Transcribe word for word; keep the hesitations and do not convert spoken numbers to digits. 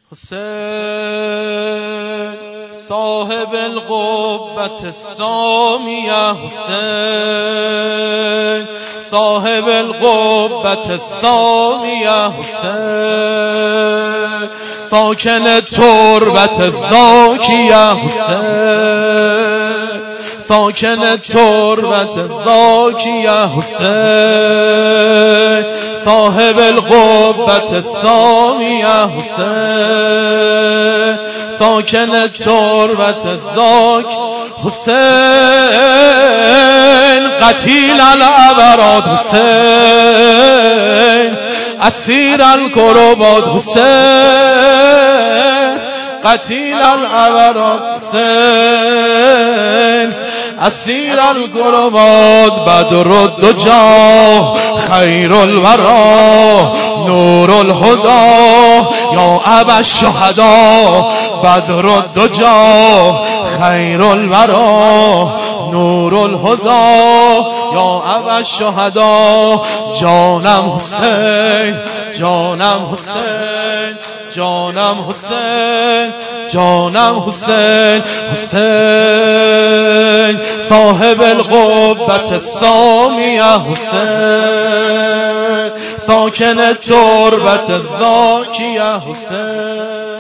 حسین صاحب القبة السامیه، حسین صاحب القبة السامیه، حسین ساکن تربت الزاکیه، حسین ساکن تربت الزاکیه، حسین صاحب القبة السامیه، حسین ساکن تربت الزاک، حسین قتیل الابراد، حسین اسیر القربات، حسین قتیل الابراد، حسین اسیر القربات، بدر الدجا خیر الورا نور الهدى یا ابا الشهدا، بدر الدجا خیر الورا نور الهدى یا ابا الشهدا. جانم حسین جانم حسین جانم حسین جانم حسین، حسین صاحب القبة السامیه، حسین ساکن تربت الزاکیه، حسین